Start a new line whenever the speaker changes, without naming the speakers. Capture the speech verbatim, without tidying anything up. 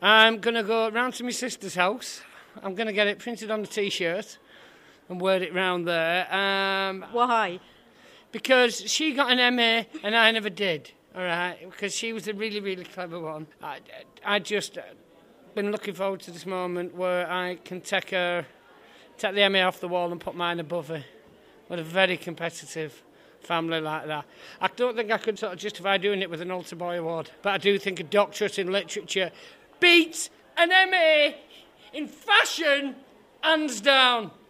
I'm going to go round to my sister's house. I'm going to get it printed on a T-shirt and wear it round there. Um,
Why?
Because she got an M A and I never did, all right? Because she was a really, really clever one. I, I just been looking forward to this moment where I can take her, take the M A off the wall and put mine above her. With a very competitive family like that. I don't think I could sort of justify doing it with an Altar Boy Award, but I do think a doctorate in literature beats an M A in fashion, hands down.